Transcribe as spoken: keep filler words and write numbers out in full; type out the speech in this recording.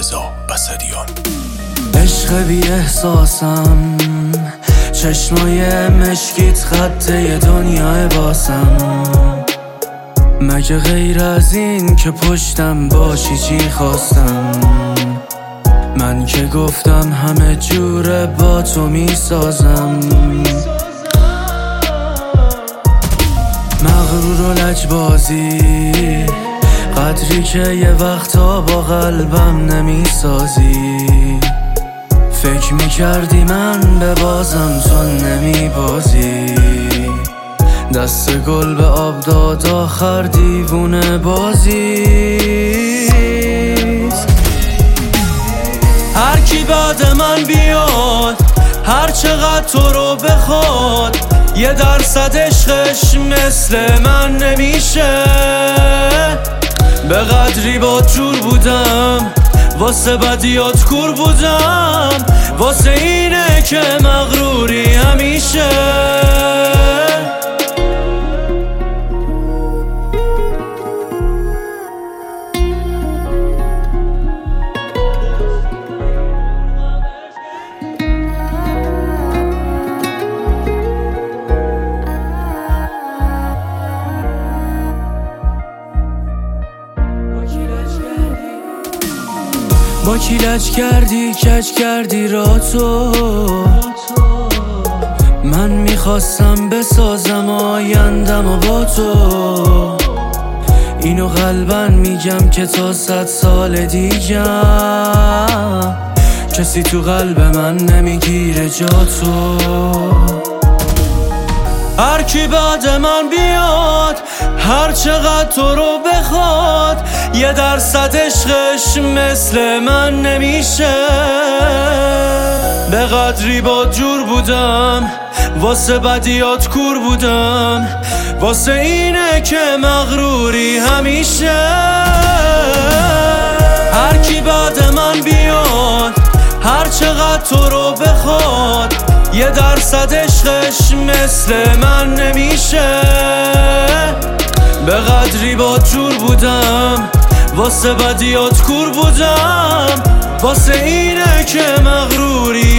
رضا بصریان. عشق بی احساسم، چشمای مشکیت خطه دنیا باسم. مگه غیر از این که پشتم باشی چی خواستم؟ من که گفتم همه جوره با تو می سازم. مغرور و لجبازی قدری که یه وقتا با قلبم نمی سازی. فکر می کردی من به بازم تو نمی بازی. دست گل به آب داد آخر دیوونه بازی. هر کی بعد من بیاد هر چقدر تو رو بخواد، یه درصد عشقش مثل من نمیشه. به قدری با جور بودم، واسه بدیات کور بودم، واسه اینه که مغروری همیشه. با کی لج کردی کج کردی را تو. من میخواستم بسازم آیندم و با تو. اینو قلبن میگم که تا صد سال دیگم کسی تو قلب من نمیگیره جا تو. هر کی بعد من بیاد هر چقدر تو رو بخواد، یه درصد عشقش مثل من نمیشه. به قدری با جور بودم، واسه بدیات کور بودم، واسه اینه که مغروری همیشه. هر کی بعد من بیاد هر چقدر تو رو بخواد، یه درصد عشقش مثل من نمیشه. به قدری با جور بودم، واسه بدیات کور بودم، واسه اینه که مغروری